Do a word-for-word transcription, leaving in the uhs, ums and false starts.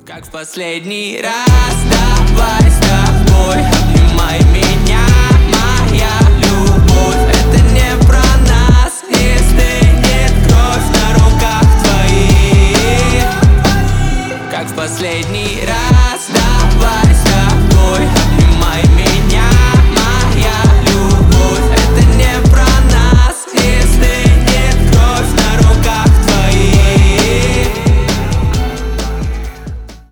Как в последний раз, давай с тобой, обнимай меня, моя любовь. Это не про нас, и стынет кровь на руках твоих. Как в последний раз, давай с тобой.